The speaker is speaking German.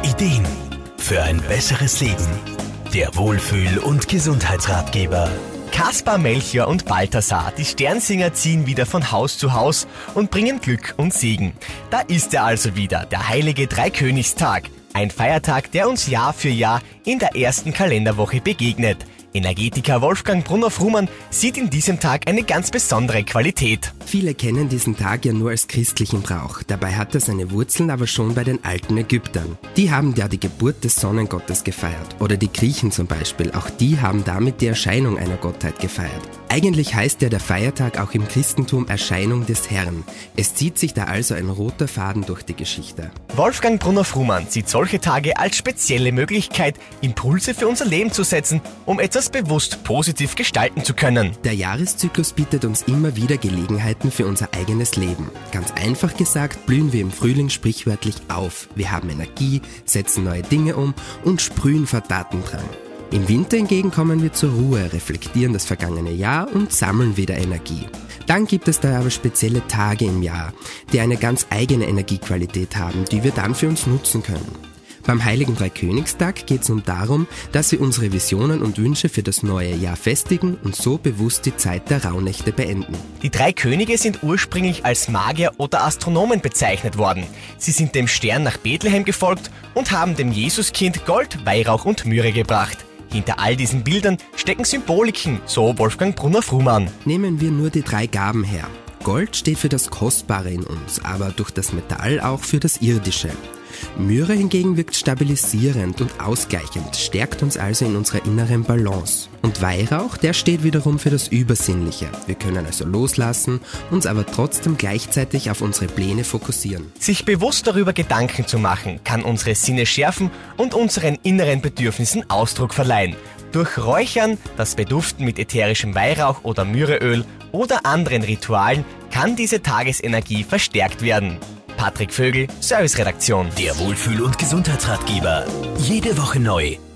Ideen für ein besseres Leben. Der Wohlfühl- und Gesundheitsratgeber. Kaspar, Melchior und Balthasar, die Sternsinger, ziehen wieder von Haus zu Haus und bringen Glück und Segen. Da ist er also wieder, der heilige Dreikönigstag. Ein Feiertag, der uns Jahr für Jahr in der ersten Kalenderwoche begegnet. Energetiker Wolfgang Brunner-Frumann sieht in diesem Tag eine ganz besondere Qualität. Viele kennen diesen Tag ja nur als christlichen Brauch. Dabei hat er seine Wurzeln aber schon bei den alten Ägyptern. Die haben ja die Geburt des Sonnengottes gefeiert. Oder die Griechen zum Beispiel, auch die haben damit die Erscheinung einer Gottheit gefeiert. Eigentlich heißt ja der Feiertag auch im Christentum Erscheinung des Herrn. Es zieht sich da also ein roter Faden durch die Geschichte. Wolfgang Brunner-Frumann sieht solche Tage als spezielle Möglichkeit, Impulse für unser Leben zu setzen, um etwas bewusst positiv gestalten zu können. Der Jahreszyklus bietet uns immer wieder Gelegenheiten für unser eigenes Leben. Ganz einfach gesagt, blühen wir im Frühling sprichwörtlich auf. Wir haben Energie, setzen neue Dinge um und sprühen vor Tatendrang. Im Winter hingegen kommen wir zur Ruhe, reflektieren das vergangene Jahr und sammeln wieder Energie. Dann gibt es da aber spezielle Tage im Jahr, die eine ganz eigene Energiequalität haben, die wir dann für uns nutzen können. Beim Heiligen Dreikönigstag geht es nun darum, dass wir unsere Visionen und Wünsche für das neue Jahr festigen und so bewusst die Zeit der Rauhnächte beenden. Die drei Könige sind ursprünglich als Magier oder Astronomen bezeichnet worden. Sie sind dem Stern nach Bethlehem gefolgt und haben dem Jesuskind Gold, Weihrauch und Myrrhe gebracht. Hinter all diesen Bildern stecken Symboliken, so Wolfgang Brunner-Frumann. Nehmen wir nur die 3 Gaben her. Gold steht für das Kostbare in uns, aber durch das Metall auch für das Irdische. Myrrhe hingegen wirkt stabilisierend und ausgleichend, stärkt uns also in unserer inneren Balance. Und Weihrauch, der steht wiederum für das Übersinnliche. Wir können also loslassen, uns aber trotzdem gleichzeitig auf unsere Pläne fokussieren. Sich bewusst darüber Gedanken zu machen, kann unsere Sinne schärfen und unseren inneren Bedürfnissen Ausdruck verleihen. Durch Räuchern, das Beduften mit ätherischem Weihrauch oder Myrrheöl oder anderen Ritualen kann diese Tagesenergie verstärkt werden. Patrick Vögel, Serviceredaktion. Der Wohlfühl- und Gesundheitsratgeber. Jede Woche neu.